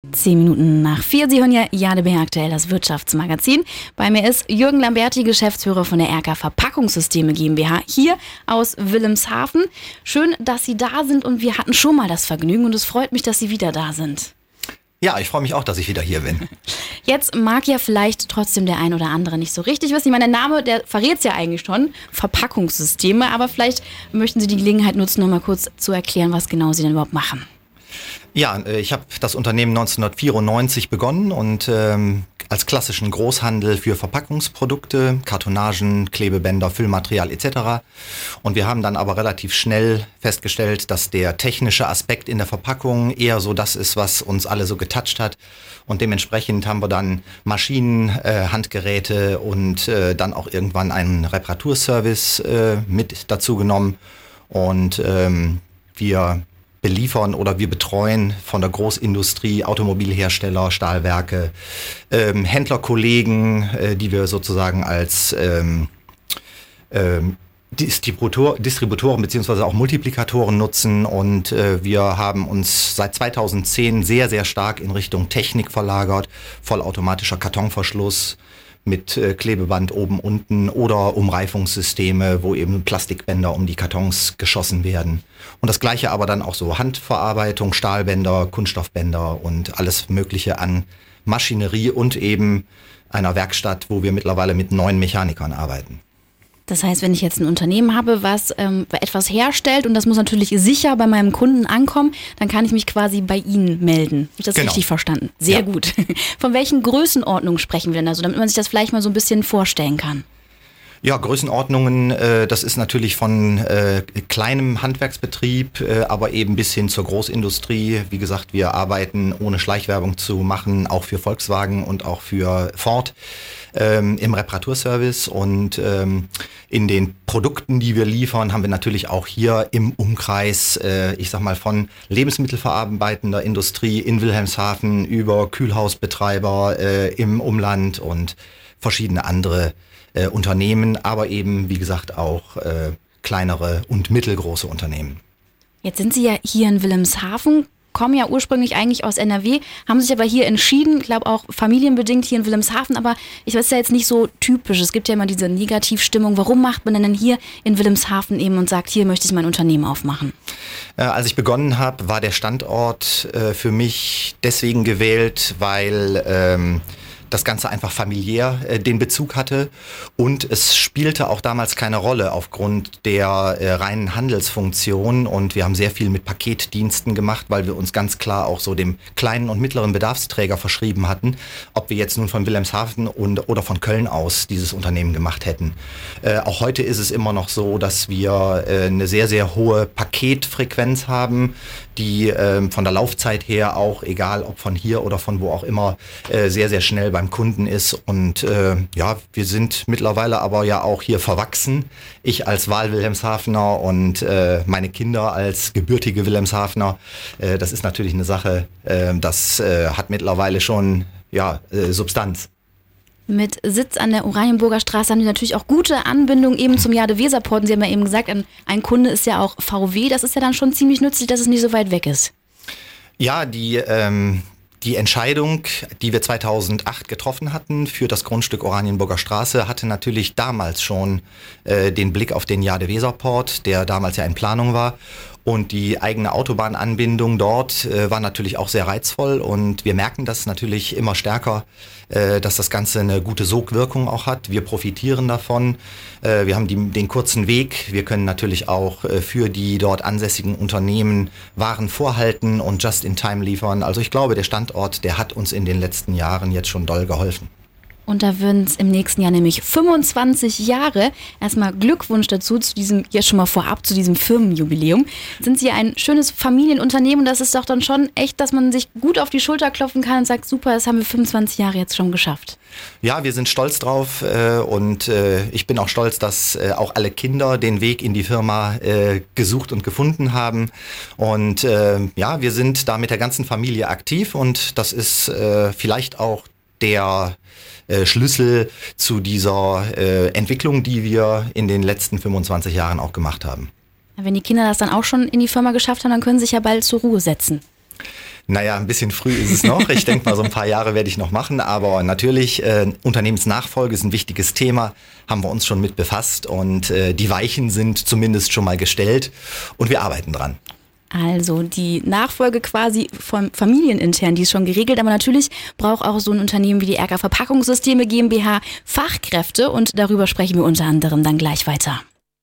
10 Minuten nach 4. Sie hören ja JadeB aktuell, das Wirtschaftsmagazin. Bei mir ist Jürgen Lamberti, Geschäftsführer von der RK Verpackungssysteme GmbH, hier aus Wilhelmshaven. Schön, dass Sie da sind und wir hatten schon mal das Vergnügen und es freut mich, dass Sie wieder da sind. Ja, ich freue mich auch, dass ich wieder hier bin. Jetzt mag ja vielleicht trotzdem der ein oder andere nicht so richtig wissen. Ich meine, der Name, der verrät es ja eigentlich schon, Verpackungssysteme, aber vielleicht möchten Sie die Gelegenheit nutzen, noch mal kurz zu erklären, was genau Sie denn überhaupt machen. Ja, ich habe das Unternehmen 1994 begonnen und als klassischen Großhandel für Verpackungsprodukte, Kartonagen, Klebebänder, Füllmaterial etc. Und wir haben dann aber relativ schnell festgestellt, dass der technische Aspekt in der Verpackung eher so das ist, was uns alle so getoucht hat. Und dementsprechend haben wir dann Maschinen, Handgeräte und dann auch irgendwann einen Reparaturservice mit dazu genommen. Und wir beliefern oder wir betreuen von der Großindustrie, Automobilhersteller, Stahlwerke, Händlerkollegen, die wir sozusagen als Distributoren bzw. auch Multiplikatoren nutzen, und wir haben uns seit 2010 sehr, sehr stark in Richtung Technik verlagert, vollautomatischer Kartonverschluss mit Klebeband oben, unten oder Umreifungssysteme, wo eben Plastikbänder um die Kartons geschossen werden. Und das Gleiche aber dann auch so Handverarbeitung, Stahlbänder, Kunststoffbänder und alles Mögliche an Maschinerie und eben einer Werkstatt, wo wir mittlerweile mit 9 Mechanikern arbeiten. Das heißt, wenn ich jetzt ein Unternehmen habe, was etwas herstellt und das muss natürlich sicher bei meinem Kunden ankommen, dann kann ich mich quasi bei Ihnen melden. Habe ich das richtig verstanden? Sehr gut. Von welchen Größenordnungen sprechen wir denn also, damit man sich das vielleicht mal so ein bisschen vorstellen kann? Ja, Größenordnungen, das ist natürlich von kleinem Handwerksbetrieb, aber eben bis hin zur Großindustrie. Wie gesagt, wir arbeiten, ohne Schleichwerbung zu machen, auch für Volkswagen und auch für Ford im Reparaturservice. Und in den Produkten, die wir liefern, haben wir natürlich auch hier im Umkreis, ich sag mal, von lebensmittelverarbeitender Industrie in Wilhelmshaven über Kühlhausbetreiber im Umland und verschiedene andere Unternehmen, aber eben, wie gesagt, auch kleinere und mittelgroße Unternehmen. Jetzt sind Sie ja hier in Wilhelmshaven, kommen ja ursprünglich eigentlich aus NRW, haben sich aber hier entschieden, ich glaube auch familienbedingt hier in Wilhelmshaven, aber ich weiß ja jetzt nicht so typisch. Es gibt ja immer diese Negativstimmung. Warum macht man denn hier in Wilhelmshaven eben und sagt, hier möchte ich mein Unternehmen aufmachen? Als ich begonnen habe, war der Standort für mich deswegen gewählt, weil das Ganze einfach familiär den Bezug hatte, und es spielte auch damals keine Rolle aufgrund der reinen Handelsfunktion, und wir haben sehr viel mit Paketdiensten gemacht, weil wir uns ganz klar auch so dem kleinen und mittleren Bedarfsträger verschrieben hatten, ob wir jetzt nun von Wilhelmshaven oder von Köln aus dieses Unternehmen gemacht hätten. Auch heute ist es immer noch so, dass wir eine sehr, sehr hohe Paketfrequenz haben, die von der Laufzeit her auch, egal ob von hier oder von wo auch immer, sehr, sehr schnell beim Kunden ist. Und ja, wir sind mittlerweile aber ja auch hier verwachsen. Ich als Wahl-Wilhelmshavener und meine Kinder als gebürtige Wilhelmshavener. Das ist natürlich eine Sache, das hat mittlerweile schon Substanz. Mit Sitz an der Oranienburger Straße haben die natürlich auch gute Anbindung eben zum Jade-Weserport. Und Sie haben ja eben gesagt, ein Kunde ist ja auch VW. Das ist ja dann schon ziemlich nützlich, dass es nicht so weit weg ist. Ja, die Entscheidung, die wir 2008 getroffen hatten für das Grundstück Oranienburger Straße, hatte natürlich damals schon den Blick auf den Jade-Weserport, der damals ja in Planung war. Und die eigene Autobahnanbindung dort war natürlich auch sehr reizvoll, und wir merken das natürlich immer stärker, dass das Ganze eine gute Sogwirkung auch hat. Wir profitieren davon. Wir haben den kurzen Weg. Wir können natürlich auch für die dort ansässigen Unternehmen Waren vorhalten und just in time liefern. Also ich glaube, der Standort, der hat uns in den letzten Jahren jetzt schon doll geholfen. Und da würden es im nächsten Jahr nämlich 25 Jahre. Erstmal Glückwunsch dazu, zu diesem, jetzt schon mal vorab, zu diesem Firmenjubiläum. Sind Sie ein schönes Familienunternehmen, und das ist doch dann schon echt, dass man sich gut auf die Schulter klopfen kann und sagt, super, das haben wir 25 Jahre jetzt schon geschafft. Ja, wir sind stolz drauf, und ich bin auch stolz, dass auch alle Kinder den Weg in die Firma gesucht und gefunden haben. Und ja, wir sind da mit der ganzen Familie aktiv, und das ist vielleicht auch der Schlüssel zu dieser Entwicklung, die wir in den letzten 25 Jahren auch gemacht haben. Wenn die Kinder das dann auch schon in die Firma geschafft haben, dann können sie sich ja bald zur Ruhe setzen. Naja, ein bisschen früh ist es noch. Ich denke mal, so ein paar Jahre werde ich noch machen. Aber natürlich, Unternehmensnachfolge ist ein wichtiges Thema. Haben wir uns schon mit befasst. Und die Weichen sind zumindest schon mal gestellt. Und wir arbeiten dran. Also die Nachfolge quasi vom familienintern, die ist schon geregelt. Aber natürlich braucht auch so ein Unternehmen wie die Erker Verpackungssysteme GmbH Fachkräfte. Und darüber sprechen wir unter anderem dann gleich weiter.